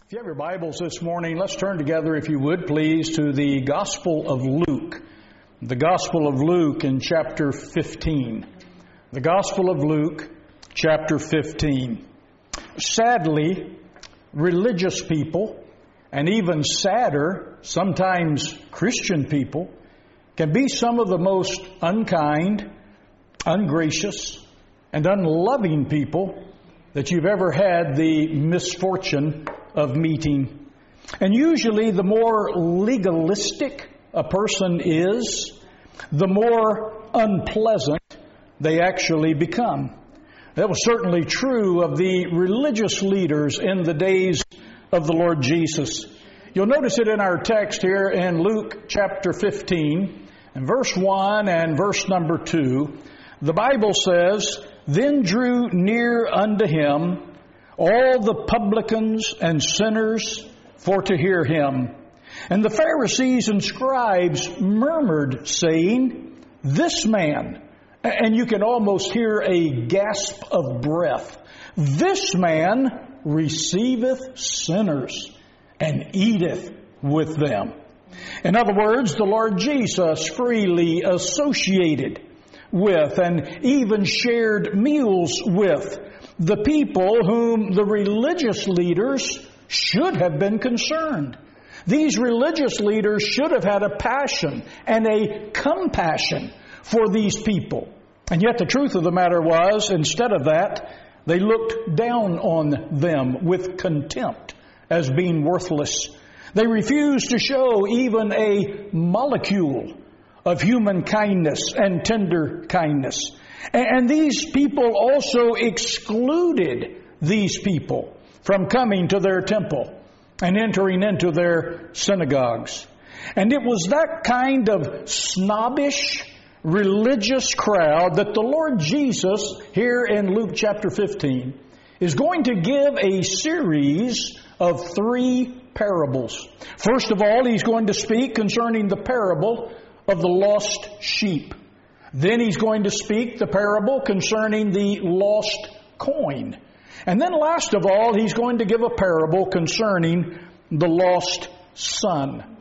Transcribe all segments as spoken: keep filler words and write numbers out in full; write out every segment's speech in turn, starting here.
If you have your Bibles this morning, let's turn together, if you would, please, to the Gospel of Luke. The Gospel of Luke in chapter fifteen. The Gospel of Luke, chapter fifteen. Sadly, religious people, and even sadder, sometimes Christian people, can be some of the most unkind, ungracious, and unloving people that you've ever had the misfortune of meeting. And usually the more legalistic a person is, the more unpleasant they actually become. That was certainly true of the religious leaders in the days of the Lord Jesus. You'll notice it in our text here in Luke chapter fifteen, and verse one and verse number two. The Bible says, "Then drew near unto him all the publicans and sinners for to hear him. And the Pharisees and scribes murmured, saying, This man," and you can almost hear a gasp of breath, "this man receiveth sinners and eateth with them." In other words, the Lord Jesus freely associated with and even shared meals with the people whom the religious leaders should have been concerned. These religious leaders should have had a passion and a compassion for these people. And yet the truth of the matter was, instead of that, they looked down on them with contempt as being worthless. They refused to show even a molecule of human kindness and tender kindness. And these people also excluded these people from coming to their temple and entering into their synagogues. And it was that kind of snobbish, religious crowd that the Lord Jesus, here in Luke chapter fifteen, is going to give a series of three parables. First of all, He's going to speak concerning the parable of the lost sheep. Then He's going to speak the parable concerning the lost coin. And then last of all, He's going to give a parable concerning the lost son.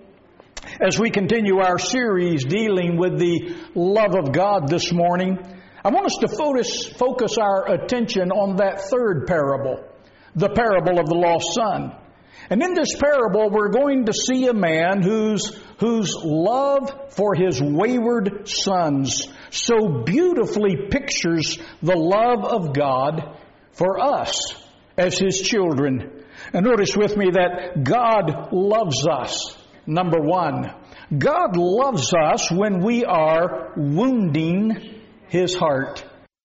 As we continue our series dealing with the love of God this morning, I want us to focus, focus our attention on that third parable, the parable of the lost son. And in this parable, we're going to see a man whose, whose love for his wayward sons so beautifully pictures the love of God for us as His children. And notice with me that God loves us. Number one, God loves us when we are wounding His heart.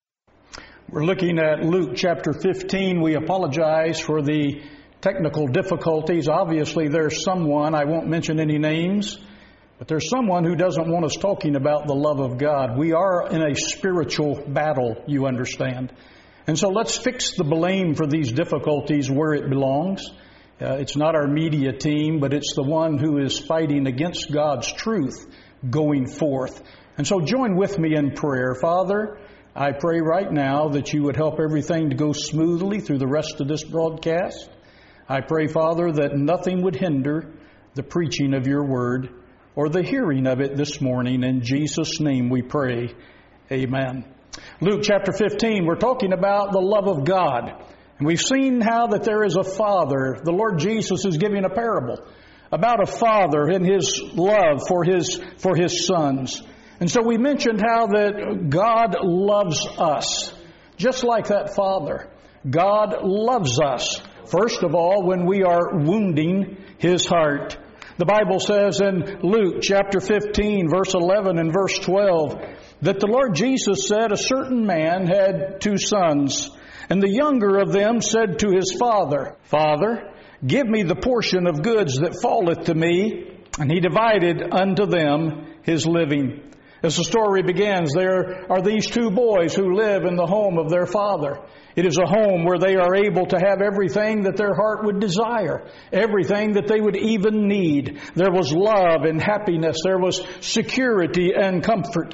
We're looking at Luke chapter fifteen. We apologize for the technical difficulties. Obviously, there's someone, I won't mention any names, but there's someone who doesn't want us talking about the love of God. We are in a spiritual battle, you understand. And so let's fix the blame for these difficulties where it belongs. Uh, it's not our media team, but it's the one who is fighting against God's truth going forth. And so join with me in prayer. Father, I pray right now that you would help everything to go smoothly through the rest of this broadcast. I pray, Father, that nothing would hinder the preaching of your word or the hearing of it this morning. In Jesus' name we pray. Amen. Luke chapter fifteen, we're talking about the love of God. And we've seen how that there is a father. The Lord Jesus is giving a parable about a father and his love for his, for his sons. And so we mentioned how that God loves us, just like that father. God loves us. First of all, when we are wounding His heart. The Bible says in Luke chapter fifteen, verse eleven and verse twelve, that the Lord Jesus said, "A certain man had two sons, and the younger of them said to his father, Father, give me the portion of goods that falleth to me. And he divided unto them his living." As the story begins, there are these two boys who live in the home of their father. It is a home where they are able to have everything that their heart would desire, everything that they would even need. There was love and happiness. There was security and comfort.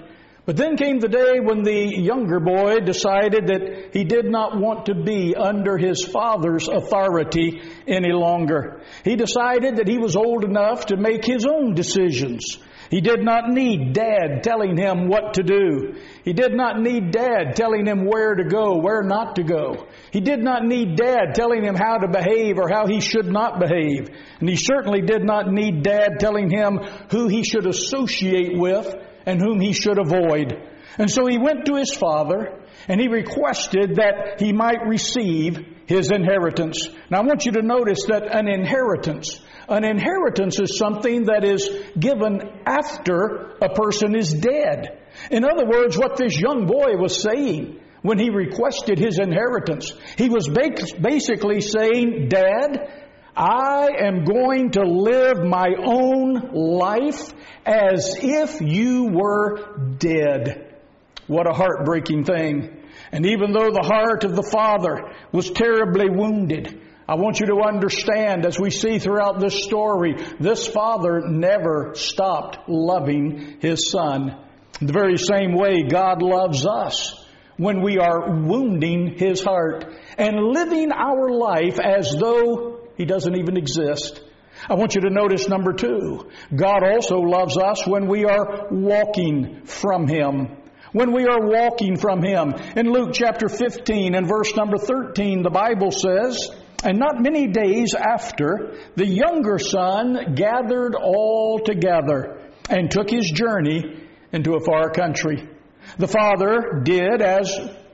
But then came the day when the younger boy decided that he did not want to be under his father's authority any longer. He decided that he was old enough to make his own decisions. He did not need Dad telling him what to do. He did not need Dad telling him where to go, where not to go. He did not need Dad telling him how to behave or how he should not behave. And he certainly did not need Dad telling him who he should associate with and whom he should avoid. And so he went to his father and he requested that he might receive his inheritance. Now I want you to notice that an inheritance, an inheritance is something that is given after a person is dead. In other words, what this young boy was saying when he requested his inheritance, he was basically saying, Dad, I am going to live my own life as if you were dead. What a heartbreaking thing. And even though the heart of the father was terribly wounded, I want you to understand, as we see throughout this story, this father never stopped loving his son. In the very same way, God loves us when we are wounding His heart and living our life as though He doesn't even exist. I want you to notice number two, God also loves us when we are walking from Him. When we are walking from Him. In Luke chapter fifteen and verse number thirteen, the Bible says, and not many days after, the younger son gathered all together and took his journey into a far country. The father did as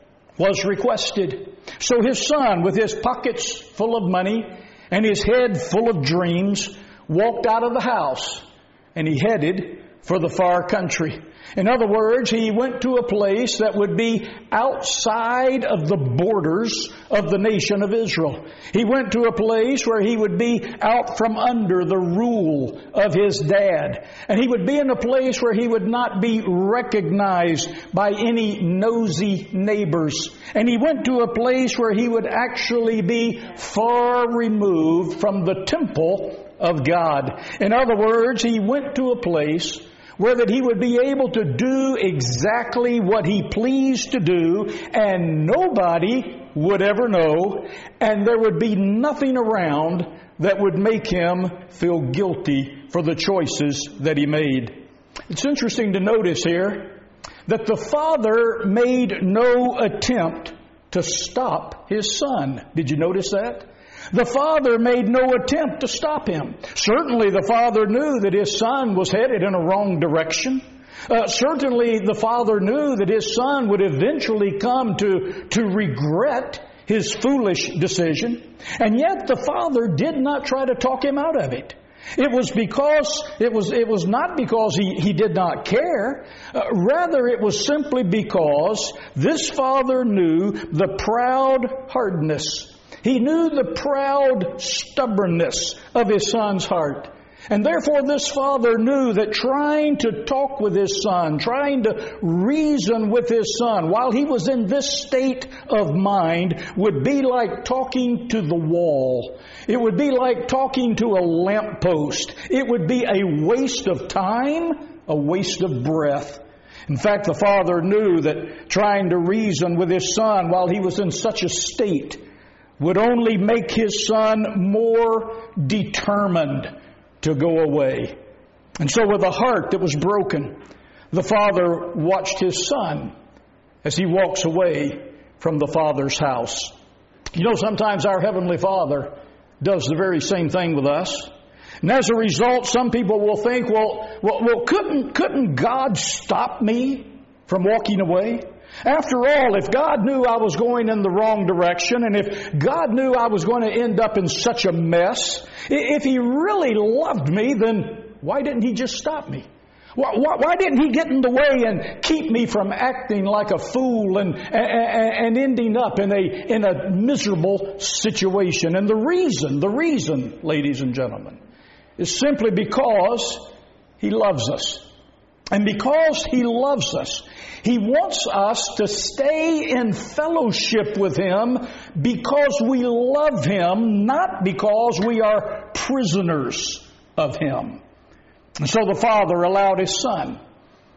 was requested. So his son, with his pockets full of money and his head full of dreams, walked out of the house and he headed for the far country. In other words, he went to a place that would be outside of the borders of the nation of Israel. He went to a place where he would be out from under the rule of his dad. And he would be in a place where he would not be recognized by any nosy neighbors. And he went to a place where he would actually be far removed from the temple of God. In other words, he went to a place where that he would be able to do exactly what he pleased to do, and nobody would ever know, and there would be nothing around that would make him feel guilty for the choices that he made. It's interesting to notice here that the father made no attempt to stop his son. Did you notice that? The father made no attempt to stop him. Certainly the father knew that his son was headed in a wrong direction. Uh, certainly the father knew that his son would eventually come to, to regret his foolish decision. And yet the father did not try to talk him out of it. It was because, it was, it was not because he, he did not care. Uh, rather, it was simply because this father knew the proud hardness. He knew the proud stubbornness of his son's heart. And therefore this father knew that trying to talk with his son, trying to reason with his son while he was in this state of mind would be like talking to the wall. It would be like talking to a lamppost. It would be a waste of time, a waste of breath. In fact, the father knew that trying to reason with his son while he was in such a state would only make his son more determined to go away. And so with a heart that was broken, the father watched his son as he walks away from the father's house. You know, sometimes our Heavenly Father does the very same thing with us. And as a result, some people will think, well, well, well couldn't, couldn't God stop me from walking away? After all, if God knew I was going in the wrong direction, and if God knew I was going to end up in such a mess, if He really loved me, then why didn't He just stop me? Why, why, why didn't He get in the way and keep me from acting like a fool and, and, and ending up in a, in a miserable situation? And the reason, the reason, ladies and gentlemen, is simply because He loves us. And because He loves us, He wants us to stay in fellowship with Him because we love Him, not because we are prisoners of Him. And so the father allowed his son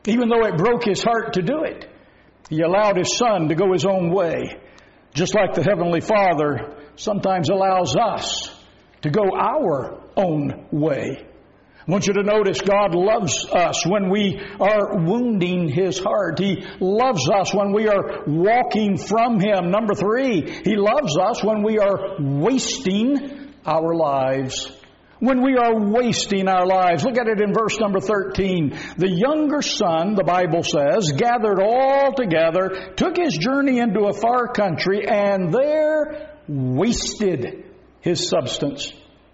Even though it broke his heart to do it, he allowed his son to go his own way, just like the Heavenly Father sometimes allows us to go our own way. I want you to notice God loves us when we are wounding His heart. He loves us when we are walking from Him. Number three, He loves us when we are wasting our lives. When we are wasting our lives. Look at it in verse number thirteen. The younger son, the Bible says, gathered all together, took his journey into a far country, and there wasted his substance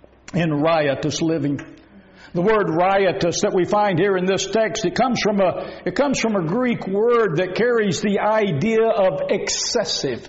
in riotous living. The word riotous that we find here in this text, it comes from a, it comes from a Greek word that carries the idea of excessive.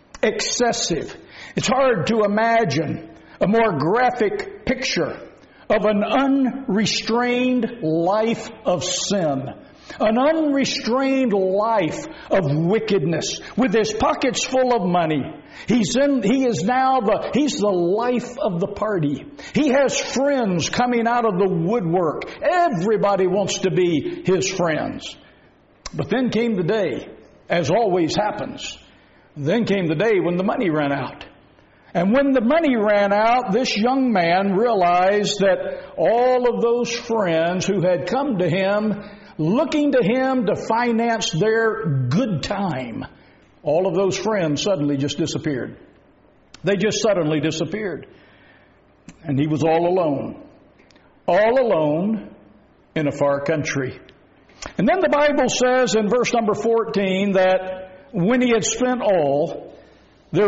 Excessive. It's hard to imagine a more graphic picture of an unrestrained life of sin. An unrestrained life of wickedness with his pockets full of money. He's in, he is now the, he's the life of the party. He has friends coming out of the woodwork. Everybody wants to be his friends. But then came the day, as always happens, then came the day when the money ran out. And when the money ran out, this young man realized that all of those friends who had come to him, looking to him to finance their good time, all of those friends suddenly just disappeared. They just suddenly disappeared. And he was all alone. All alone in a far country. And then the Bible says in verse number fourteen that when he had spent all, there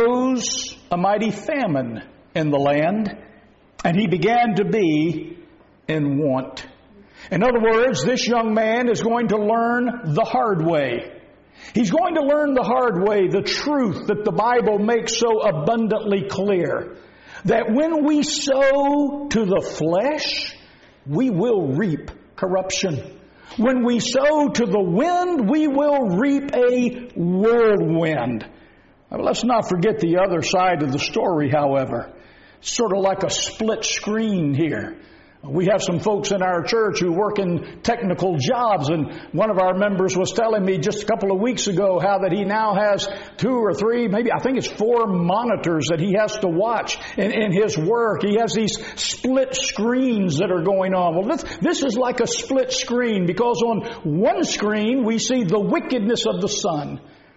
arose a mighty famine in the land, and he began to be in want. In other words, this young man is going to learn the hard way. He's going to learn the hard way, the truth that the Bible makes so abundantly clear. That when we sow to the flesh, we will reap corruption. When we sow to the wind, we will reap a whirlwind. Let's not forget the other side of the story, however. It's sort of like a split screen here. We have some folks in our church who work in technical jobs, and one of our members was telling me just a couple of weeks ago how that he now has two or three, maybe I think it's four monitors that he has to watch in, in his work. He has these split screens that are going on. Well, this, this is like a split screen, because on one screen we see the wickedness of the son.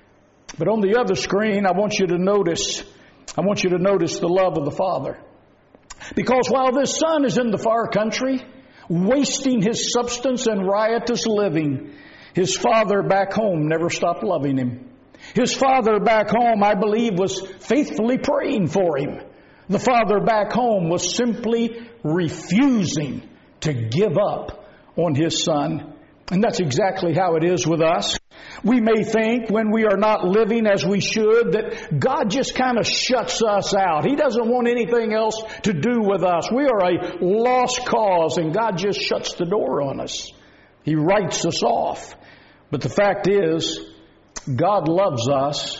But on the other screen, I want you to notice, I want you to notice the love of the Father. Because while this son is in the far country, wasting his substance in riotous living, his father back home never stopped loving him. His father back home, I believe, was faithfully praying for him. The father back home was simply refusing to give up on his son. And that's exactly how it is with us. We may think when we are not living as we should that God just kind of shuts us out. He doesn't want anything else to do with us. We are a lost cause, and God just shuts the door on us. He writes us off. But the fact is, God loves us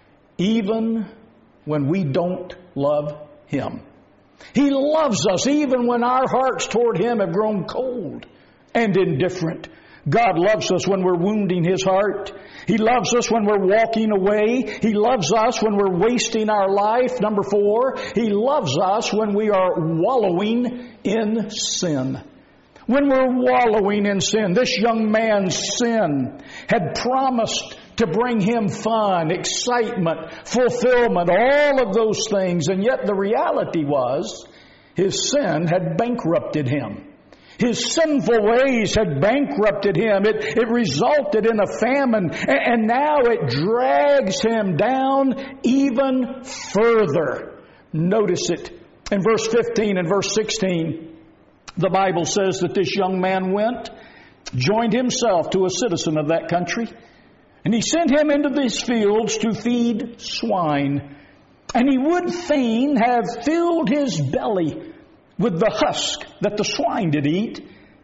even when we don't love Him. He loves us even when our hearts toward Him have grown cold and indifferent. God loves us when we're wounding His heart. He loves us when we're walking away. He loves us when we're wasting our life. Number four, He loves us when we are wallowing in sin. When we're wallowing in sin. This young man's sin had promised to bring him fun, excitement, fulfillment, all of those things. And yet the reality was his sin had bankrupted him. His sinful ways had bankrupted him. It, it resulted in a famine, and now it drags him down even further. Notice it. In verse fifteen and verse sixteen, the Bible says that this young man went, joined himself to a citizen of that country, and he sent him into these fields to feed swine. And he would fain have filled his belly with the husk that the swine did eat,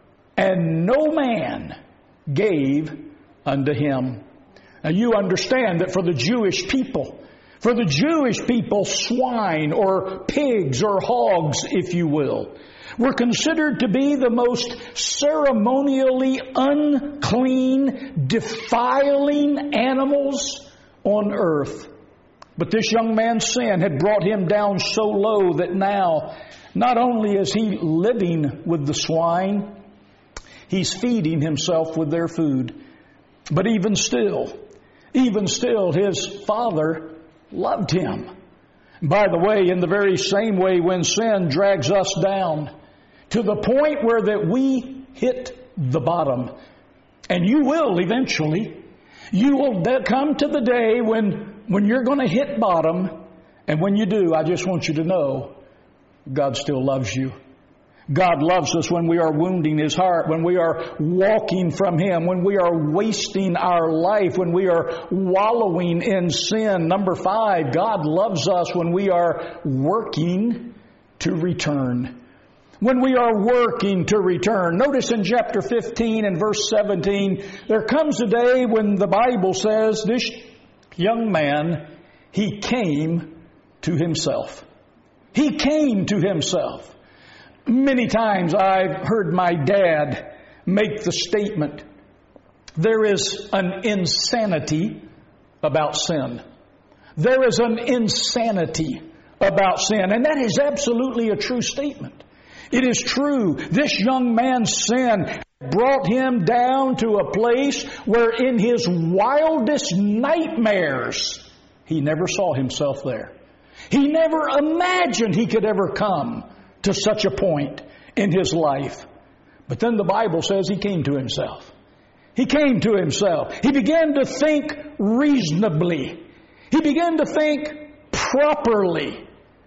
and no man gave unto him. Now you understand that for the Jewish people, For the Jewish people, swine or pigs or hogs, if you will, were considered to be the most ceremonially unclean, defiling animals on earth. But this young man's sin had brought him down so low that now, not only is he living with the swine, he's feeding himself with their food. But even still, even still, his father loved him. By the way, in the very same way, when sin drags us down to the point where that we hit the bottom, and you will eventually, you will come to the day when when you're going to hit bottom, and when you do, I just want you to know, God still loves you. God loves us when we are wounding His heart, when we are walking from Him, when we are wasting our life, when we are wallowing in sin. Number five, God loves us when we are working to return. When we are working to return. Notice in chapter fifteen and verse seventeen, there comes a day when the Bible says this young man, he came to himself. He came to himself. Many times I've heard my dad make the statement, there is an insanity about sin. There is an insanity about sin. And that is absolutely a true statement. It is true. This young man's sin brought him down to a place where in his wildest nightmares, he never saw himself there. He never imagined he could ever come to such a point in his life. But then the Bible says he came to himself. He came to himself. He began to think reasonably. He began to think properly.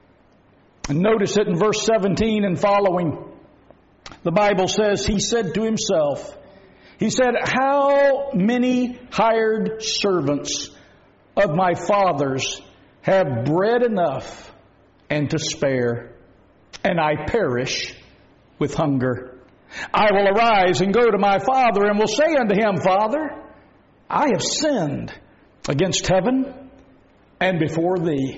And notice it in verse seventeen and following. The Bible says he said to himself, he said, how many hired servants of my father's have bread enough and to spare, and I perish with hunger. I will arise and go to my father and will say unto him, Father, I have sinned against heaven and before thee,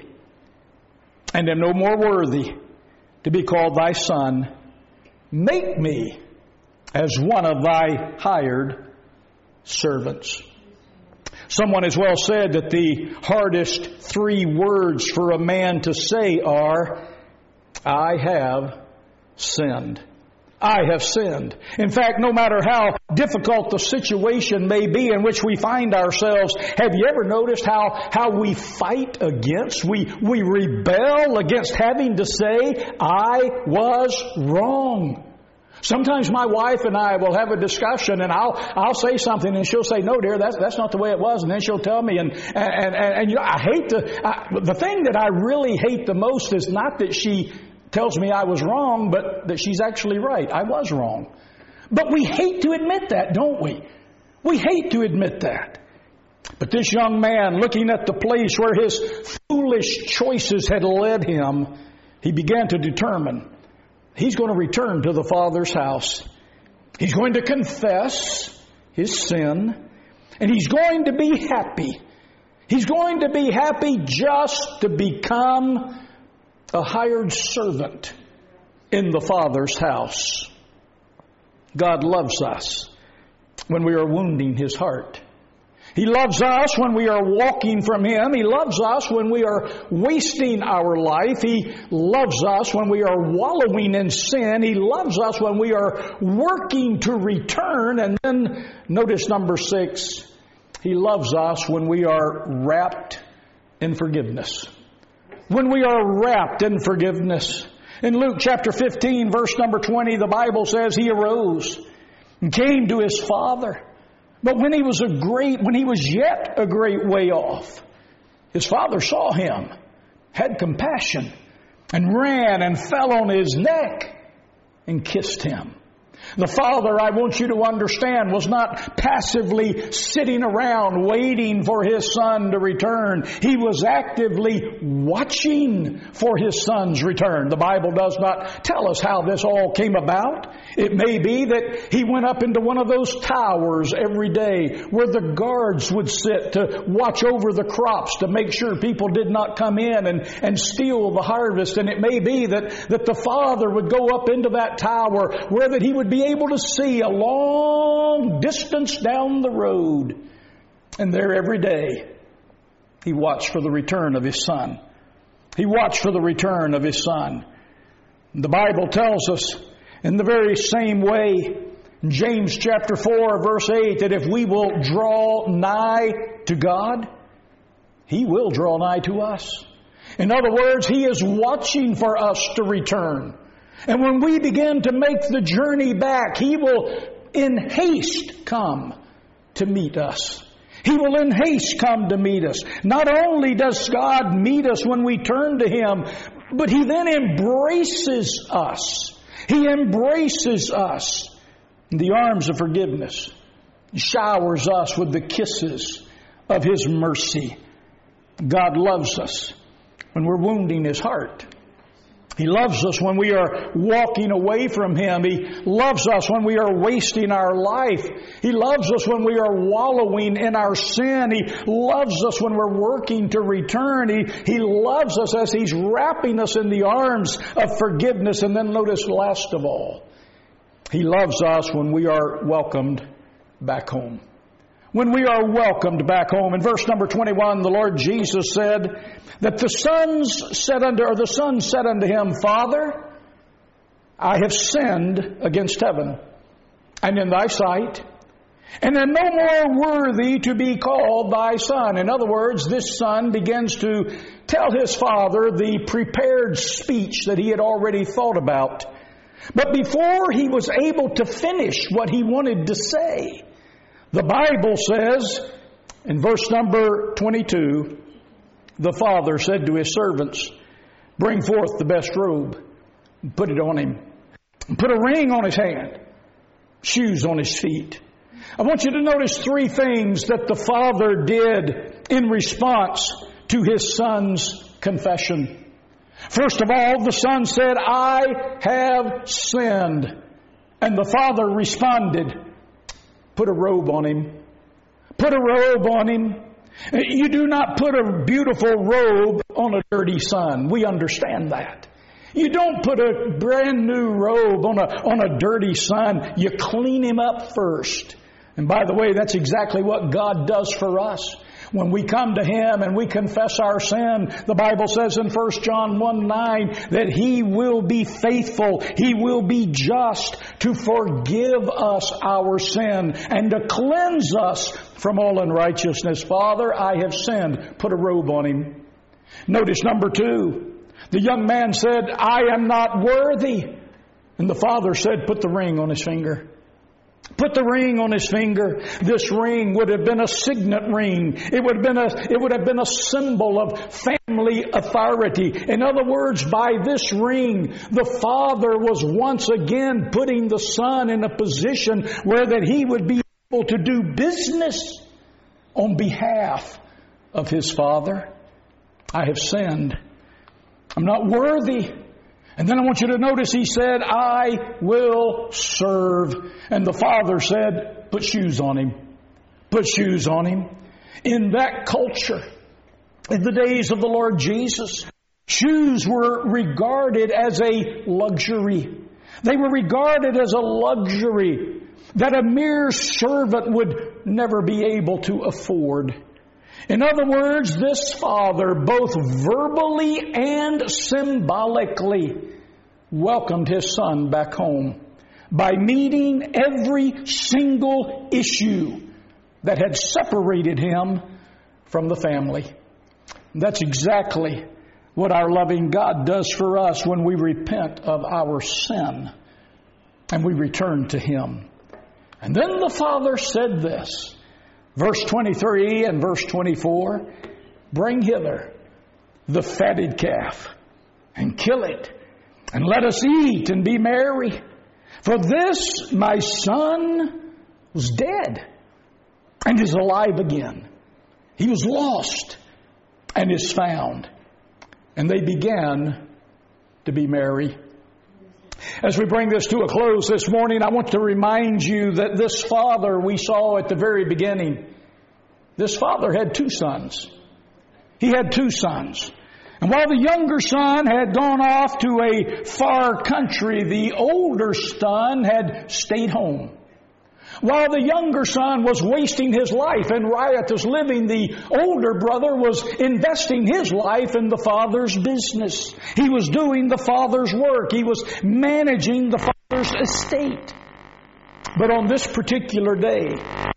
and am no more worthy to be called thy son. Make me as one of thy hired servants. Someone has well said that the hardest three words for a man to say are, I have sinned. I have sinned. In fact, no matter how difficult the situation may be in which we find ourselves, have you ever noticed how, how we fight against, we, we rebel against having to say, I was wrong. Sometimes my wife and I will have a discussion, and I'll I'll say something, and she'll say, "No, dear, that's that's not the way it was." And then she'll tell me, and and and, and you know, I hate to. I, the thing that I really hate the most is not that she tells me I was wrong, but that she's actually right. I was wrong. But we hate to admit that, don't we? We hate to admit that. But this young man, looking at the place where his foolish choices had led him, he began to determine he's going to return to the Father's house. He's going to confess his sin, and he's going to be happy. He's going to be happy just to become a hired servant in the Father's house. God loves us when we are wounding His heart. He loves us when we are walking from Him. He loves us when we are wasting our life. He loves us when we are wallowing in sin. He loves us when we are working to return. And then notice number six, He loves us when we are wrapped in forgiveness. When we are wrapped in forgiveness. In Luke chapter fifteen, verse number twenty, the Bible says He arose and came to His Father. But when he was a great, when he was yet a great way off, his father saw him, had compassion, and ran and fell on his neck and kissed him. The Father, I want you to understand, was not passively sitting around waiting for His Son to return. He was actively watching for His Son's return. The Bible does not tell us how this all came about. It may be that He went up into one of those towers every day where the guards would sit to watch over the crops to make sure people did not come in and, and steal the harvest. And it may be that, that the Father would go up into that tower where that He would be able to see a long distance down the road. And there every day He watched for the return of His Son. He watched for the return of His Son. The Bible tells us in the very same way, in James chapter four, verse eight, that if we will draw nigh to God, He will draw nigh to us. In other words, He is watching for us to return. And when we begin to make the journey back, He will in haste come to meet us. He will in haste come to meet us. Not only does God meet us when we turn to Him, but He then embraces us. He embraces us in the arms of forgiveness. He showers us with the kisses of His mercy. God loves us when we're wounding His heart. He loves us when we are walking away from Him. He loves us when we are wasting our life. He loves us when we are wallowing in our sin. He loves us when we're working to return. He, he loves us as He's wrapping us in the arms of forgiveness. And then notice, last of all, He loves us when we are welcomed back home. When we are welcomed back home. In verse number twenty-one, the Lord Jesus said that the sons said unto, or the son said unto Him, Father, I have sinned against heaven and in Thy sight, and am no more worthy to be called Thy son. In other words, this son begins to tell his father the prepared speech that he had already thought about. But before he was able to finish what he wanted to say, the Bible says, in verse number twenty-two, the father said to his servants, bring forth the best robe, and put it on him, and put a ring on his hand, shoes on his feet. I want you to notice three things that the father did in response to his son's confession. First of all, the son said, I have sinned. And the father responded, put a robe on him. Put a robe on him. You do not put a beautiful robe on a dirty son. We understand that. You don't put a brand new robe on a, on a dirty son. You clean him up first. And by the way, that's exactly what God does for us. When we come to Him and we confess our sin, the Bible says in First John one nine that He will be faithful, He will be just to forgive us our sin and to cleanse us from all unrighteousness. Father, I have sinned. Put a robe on him. Notice number two, the young man said, I am not worthy. And the father said, put the ring on his finger. Put the ring on his finger. This ring would have been a signet ring. It would have been a, it would have been a symbol of family authority. In other words, by this ring, the father was once again putting the son in a position where that he would be able to do business on behalf of his father. I have sinned. I'm not worthy. And then I want you to notice he said, I will serve. And the father said, put shoes on him. Put shoes on him. In that culture, in the days of the Lord Jesus, shoes were regarded as a luxury. They were regarded as a luxury that a mere servant would never be able to afford. In other words, this father, both verbally and symbolically, welcomed his son back home by meeting every single issue that had separated him from the family. That's exactly what our loving God does for us when we repent of our sin and we return to Him. And then the Father said this, verse twenty-three and verse twenty-four, bring hither the fatted calf and kill it, and let us eat and be merry. For this my son was dead and is alive again. He was lost and is found. And they began to be merry. As we bring this to a close this morning, I want to remind you that this father we saw at the very beginning, this father had two sons. He had two sons. And while the younger son had gone off to a far country, the older son had stayed home. While the younger son was wasting his life in riotous living, the older brother was investing his life in the father's business. He was doing the father's work. He was managing the father's estate. But on this particular day,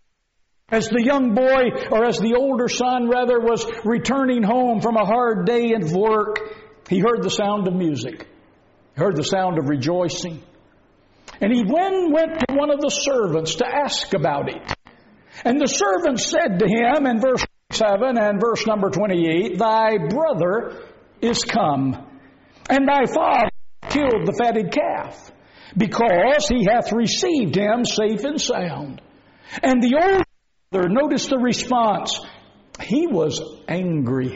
as the young boy, or as the older son rather, was returning home from a hard day of work, he heard the sound of music. He heard the sound of rejoicing. And he then went to one of the servants to ask about it. And the servant said to him in verse seven and verse number twenty-eight, Thy brother is come, and thy father killed the fatted calf, because he hath received him safe and sound. And the older brother, notice the response, he was angry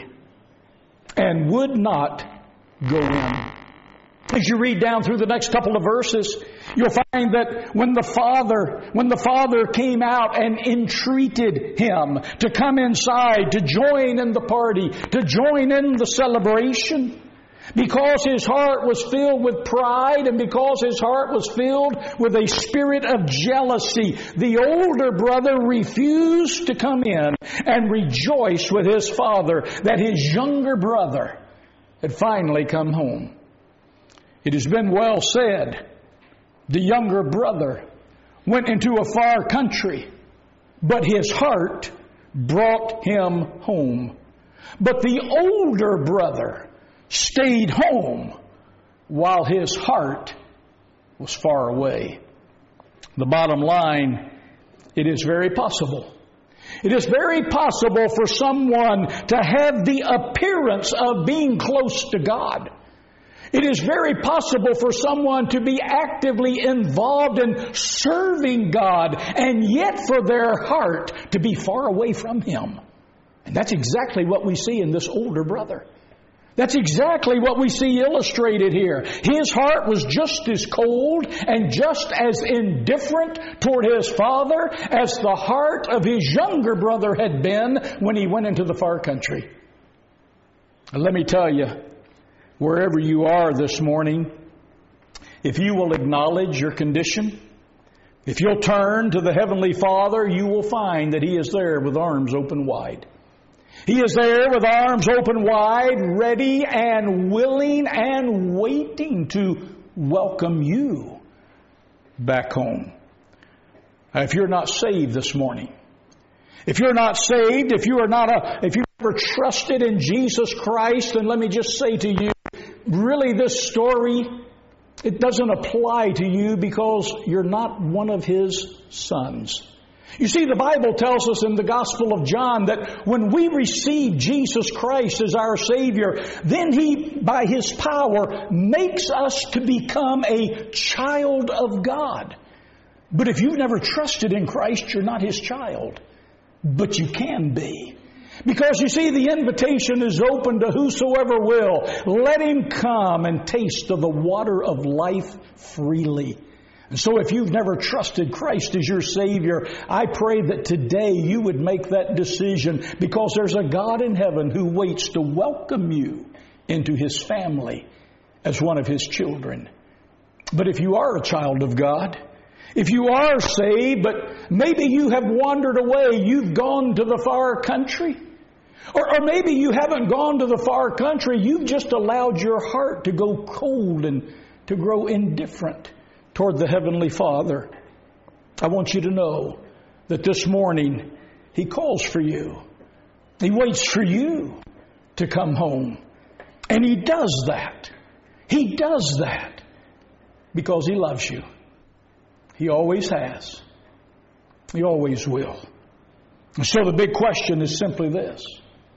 and would not go in. As you read down through the next couple of verses, you'll find that when the father, when the father came out and entreated him to come inside, to join in the party, to join in the celebration, because his heart was filled with pride and because his heart was filled with a spirit of jealousy, the older brother refused to come in and rejoice with his father that his younger brother had finally come home. It has been well said, the younger brother went into a far country, but his heart brought him home. But the older brother stayed home while his heart was far away. The bottom line, it is very possible. It is very possible for someone to have the appearance of being close to God. It is very possible for someone to be actively involved in serving God and yet for their heart to be far away from Him. And that's exactly what we see in this older brother. That's exactly what we see illustrated here. His heart was just as cold and just as indifferent toward his father as the heart of his younger brother had been when he went into the far country. And let me tell you, wherever you are this morning, if you will acknowledge your condition, if you'll turn to the Heavenly Father, you will find that He is there with arms open wide. He is there with arms open wide, ready and willing and waiting to welcome you back home. If you're not saved this morning, if you're not saved, if you are not a, if you've never trusted in Jesus Christ, then let me just say to you, really this story, it doesn't apply to you because you're not one of His sons. You see, the Bible tells us in the Gospel of John that when we receive Jesus Christ as our Savior, then He, by His power, makes us to become a child of God. But if you've never trusted in Christ, you're not His child. But you can be. Because you see, the invitation is open to whosoever will. Let him come and taste of the water of life freely. And so if you've never trusted Christ as your Savior, I pray that today you would make that decision, because there's a God in heaven who waits to welcome you into His family as one of His children. But if you are a child of God, if you are saved, but maybe you have wandered away, you've gone to the far country, or, or maybe you haven't gone to the far country, you've just allowed your heart to go cold and to grow indifferent toward the Heavenly Father. I want you to know that this morning He calls for you. He waits for you to come home. And He does that. He does that because He loves you. He always has. He always will. And so the big question is simply this.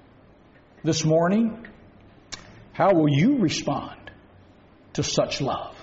This morning, how will you respond to such love?